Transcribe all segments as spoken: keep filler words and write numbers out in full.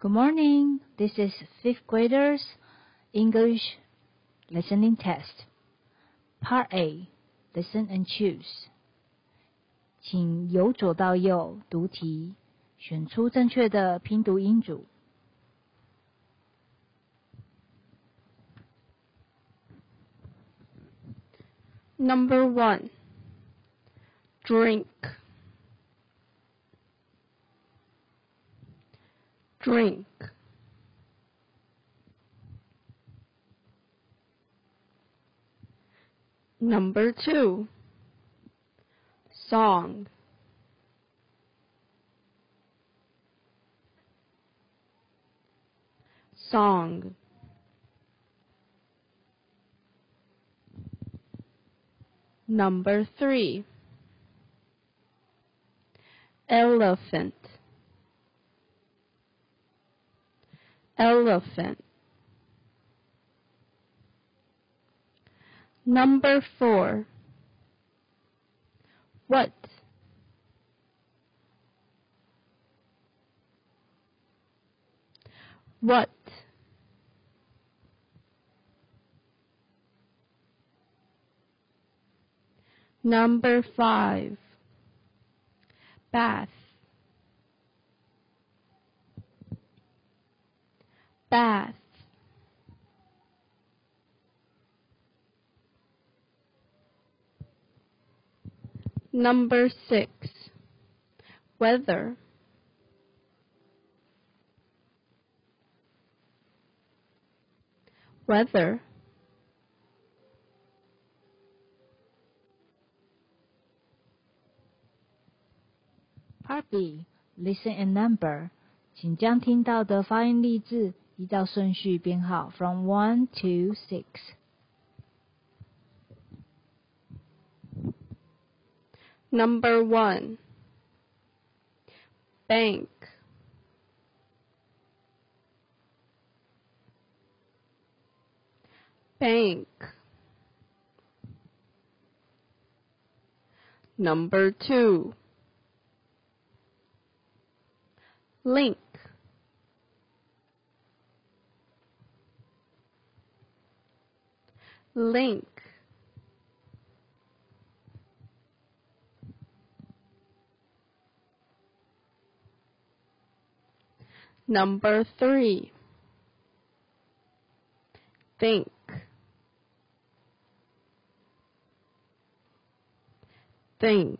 Good morning. This is fifth graders English listening test. Part A. Listen and choose. 请由左到右读题，选出正确的拼读音组。 Number one. Drink. Drink. Number two. Song. Song. Number three. Elephant. Elephant. Number four. What? What? Number five. Bath. Bath. Number six. Weather. Weather. Part B. Listen and number. 请将听到的发音例字依照顺序编号 from one to six. Number one. Bank. Bank. Number two. Link. Link. Number three. Think. Think.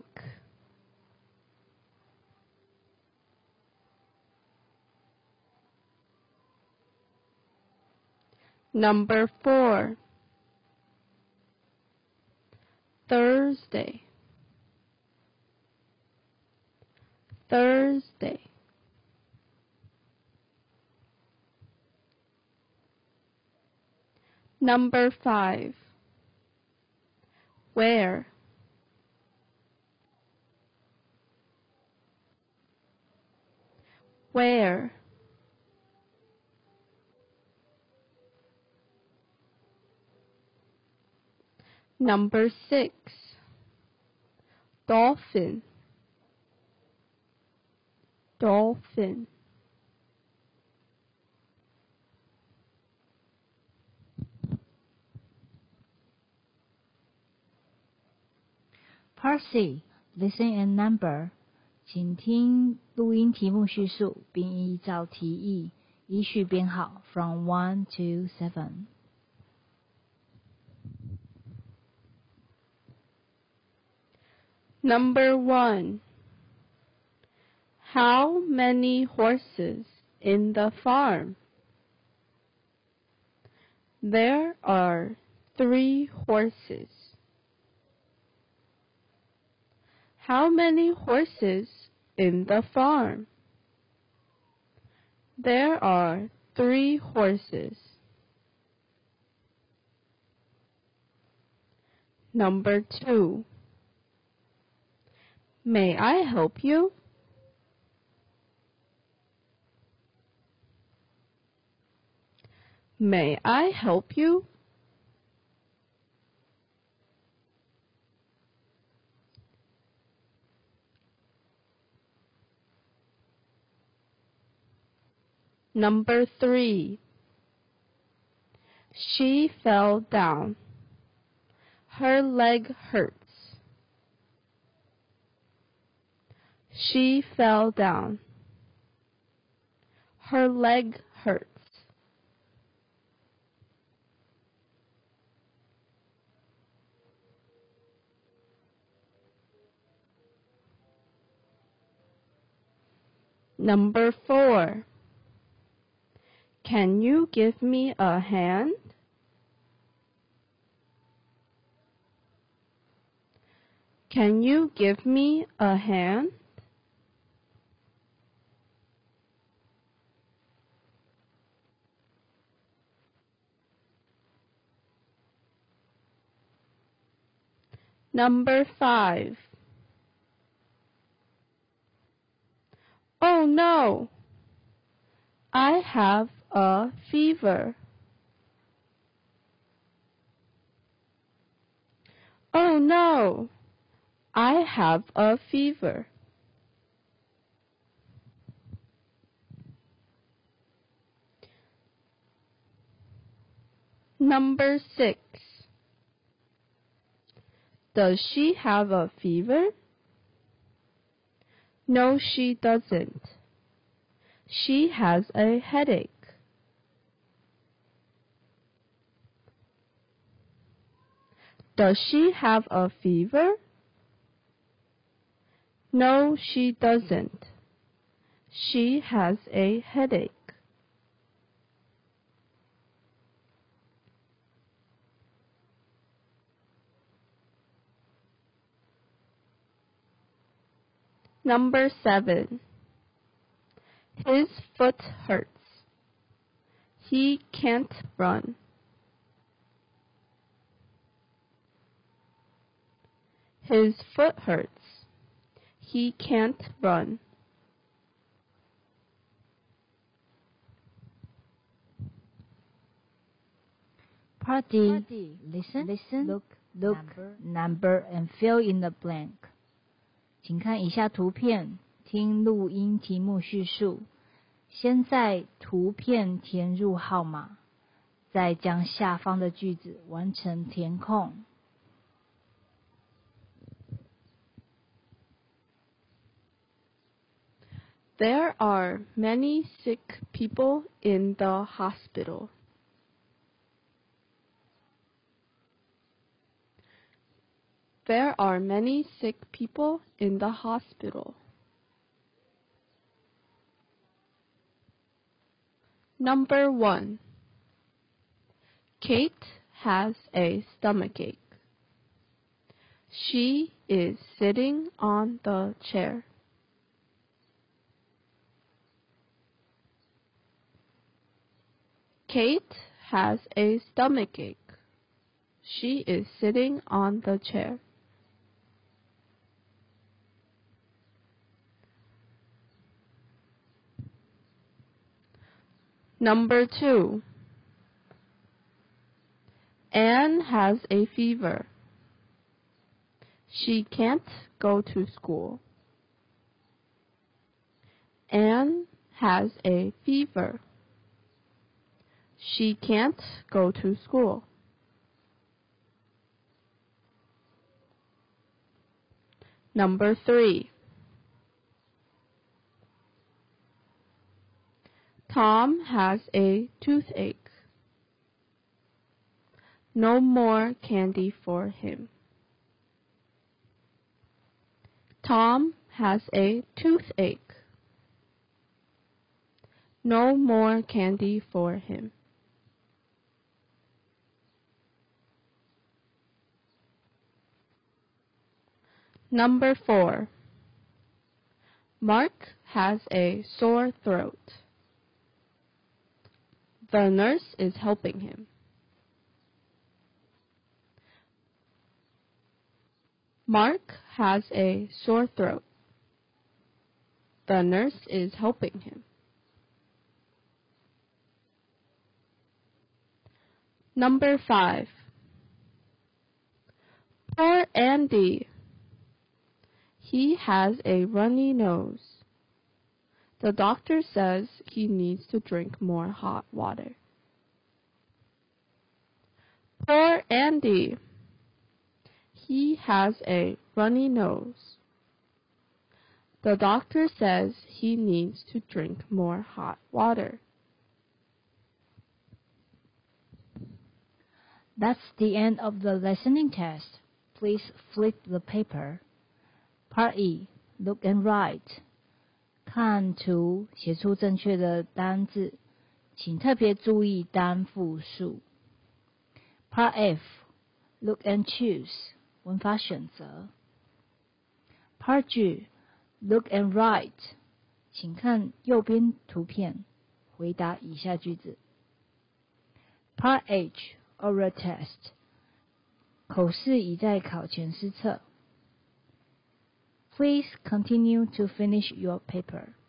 Number four. Thursday. Thursday. Number five. Where? Where? Number six. Dolphin. Dolphin. Part C. Listen and number. 请听录音题目叙述，并依照题意依序编号 from one to seven. Number one. How many horses in the farm? There are three horses. How many horses in the farm? There are three horses. Number two. May I help you? May I help you? Number three. She fell down. Her leg hurts. She fell down. Her leg hurts. Number four. Can you give me a hand? Can you give me a hand? Number five. Oh no! I have a fever. Oh no! I have a fever. Number six. Does she have a fever? No, she doesn't. She has a headache. Does she have a fever? No, she doesn't. She has a headache. Number seven. His foot hurts. He can't run. His foot hurts. He can't run. Part D. Listen, listen, look, look, number, number, and fill in the blank. 请看以下图片，听录音题目叙述。先在图片填入号码，再将下方的句子完成填空。 There are many sick people in the hospital. There are many sick people in the hospital. Number one. Kate has a stomachache. She is sitting on the chair. Kate has a stomachache. She is sitting on the chair. Number two. Anne has a fever. She can't go to school. Anne has a fever. She can't go to school. Number three. Tom has a toothache. No more candy for him. Tom has a toothache. No more candy for him. Number four. Mark has a sore throat. The nurse is helping him. Mark has a sore throat. The nurse is helping him. Number five. Poor Andy. He has a runny nose. The doctor says he needs to drink more hot water. Poor Andy. He has a runny nose. The doctor says he needs to drink more hot water. That's the end of the listening test. Please flip the paper. Part E. Look and write. 看图，写出正确的单字，请特别注意单复数。Part F. Look and choose. 文法选择。Part G. Look and write. 请看右边图片，回答以下句子。Part H. Oral test. 口试已在考前施测。Please continue to finish your paper.